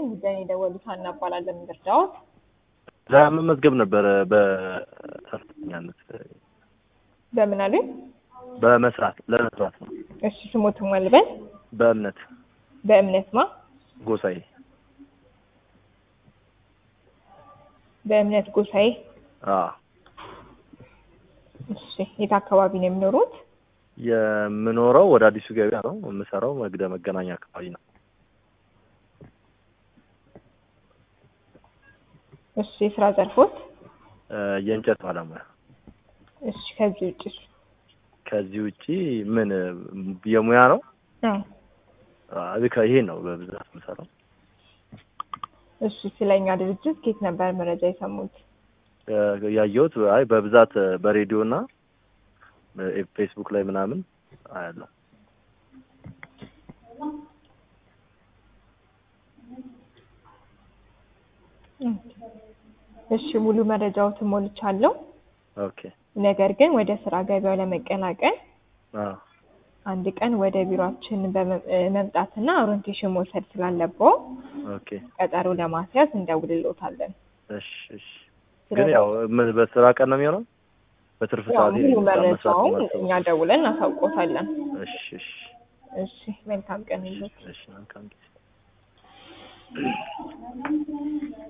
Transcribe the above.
ጉዳይ የደወሉት ሀና እባላለሁ። ምንድርዳውት ለመመዝገብ ነበር በሰራተኛነት በምን አለኝ? ለመስራት ነው። እሺ ስሞትን ማልበል በእምነት ማ ጎሳዬ በእምነት ጎሳዬ። እሺ የት አካባቢ ነው የሚኖሩት? የምኖረው ወደ አዲሱ ገበያ ነው። የምሰራው መገናኛ አካባቢ ነው። እሺ የስራ ዘርፎት? የእንጨት ባለሙያ። እሺ ከዚህ ውጪ ምን የሙያ ነው? ይሄ ነው በብዛት የምሰራው። እሺ ስለኛ ድርጅት ከየት ነበር መረጃ የሰሙት? ያየሁት በብዛት በሬዲዮና ፌስቡክ ላይ ምናምን አያለሁ። እሺ ሙሉ መረጃዎትን ሞልቻለሁ። ኦኬ። ነገር ግን ወደ ስራ ገበያው ለመቀላቀል አንድ ቀን ወደ ቢሮአችን በመምጣትና ኦሪንቴሽን መውሰድ ስላለብዎ ቀጠሮ ለማስያዝ እንደውልልዎታለን። እሺ። ግን ያው በስራ ቀን ነው የሚሆነው? በትርፍ ሰዓት መረጃውን እኛ ደውለን እናሳውቅዎታለን። እሺ መልካም ቀን ይሁን። እሺ መልካም ቀን።